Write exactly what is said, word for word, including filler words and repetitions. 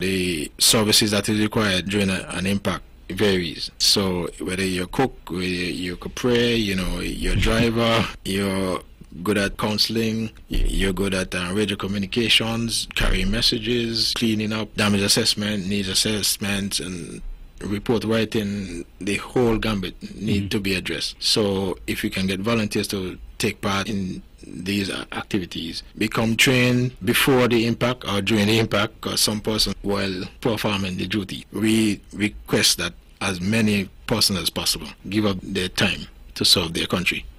The services that is required during a, an impact varies. So whether you're a cook, whether you're a pray, you know, you're a driver, you're good at counseling, you're good at uh, radio communications, carrying messages, cleaning up, damage assessment, needs assessment, and report writing, the whole gambit need mm-hmm. to be addressed. So if you can get volunteers to take part in these activities, become trained before the impact or during the impact, because some person while performing the duty, we request that as many persons as possible give up their time to serve their country.